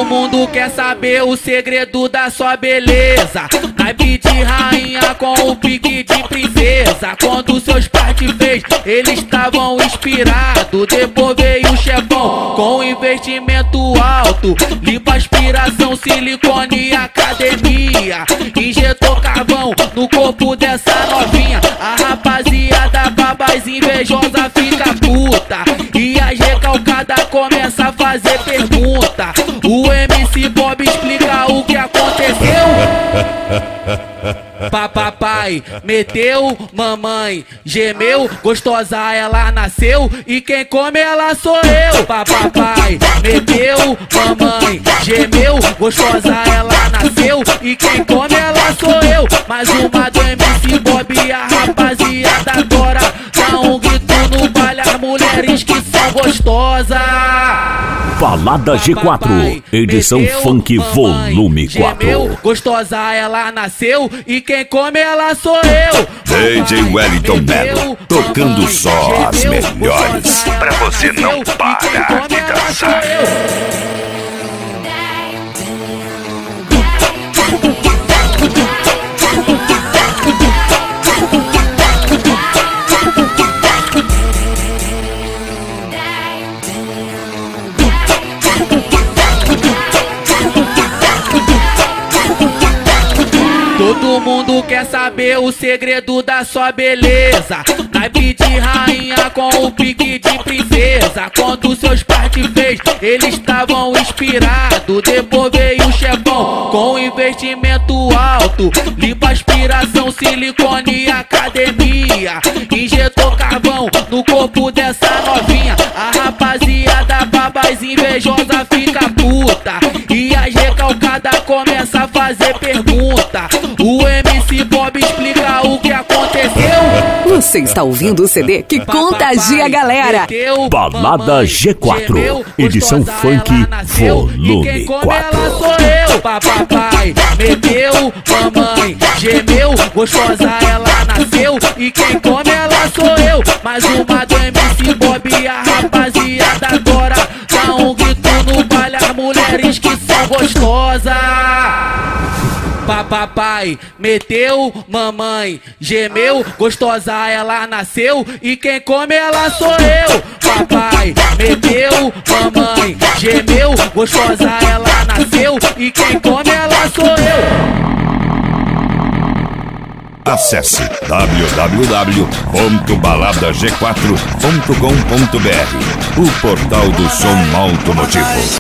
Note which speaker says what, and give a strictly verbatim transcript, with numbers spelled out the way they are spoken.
Speaker 1: Todo mundo quer saber o segredo da sua beleza. Naipe de rainha com o pique de princesa. Quando seus pais te fez, eles estavam inspirados. Depois veio o chefão com investimento alto. Limpa aspiração, silicone e academia. Injetou carvão no corpo dessa novinha. A rapaziada babás invejosa fica puta. E as recalcadas começa a fazer pergunta. O M C Bob explica o que aconteceu. Papai meteu, mamãe gemeu, gostosa ela nasceu e quem come ela sou eu. Papai meteu, mamãe gemeu, gostosa ela nasceu e quem come ela sou eu. Mais uma do M C Bob e a rapaziada adora. Dá um grito no baile as mulheres que são gostosas.
Speaker 2: Balada G quatro, edição meteu, funk mamãe, volume quatro.
Speaker 1: Gemeu, gostosa ela nasceu e quem come ela sou eu.
Speaker 2: D J Wellington Melo, tocando só as melhores, pra você não parar de dançar.
Speaker 1: Todo mundo quer saber o segredo da sua beleza. Naipe de rainha com o pique de princesa. Quando seus pais te fez, eles estavam inspirados. Depois veio o chefão com investimento alto. Limpa aspiração, silicone e academia. Injetou carvão no corpo dessa novinha. A rapaziada babás invejosa fica puta. E as recalcadas começa a fazer pergunta. O M C Bob explica o que aconteceu.
Speaker 3: Você está ouvindo o C D que contagia a galera.
Speaker 2: Balada G quatro, edição funk volume quatro.
Speaker 1: Ela sou eu. Papai meteu, mamãe gemeu, gostosa ela nasceu e quem come ela sou eu. Mais uma do M C Bob e a rapaziada adora. Dá um grito no baile as mulheres que são gostosas. Papai meteu, mamãe gemeu, gostosa ela nasceu e quem come ela sou eu. Papai meteu, mamãe gemeu, gostosa ela nasceu e quem come ela sou eu.
Speaker 2: Acesse w w w ponto balada g quatro ponto com ponto b r, o portal do som automotivo.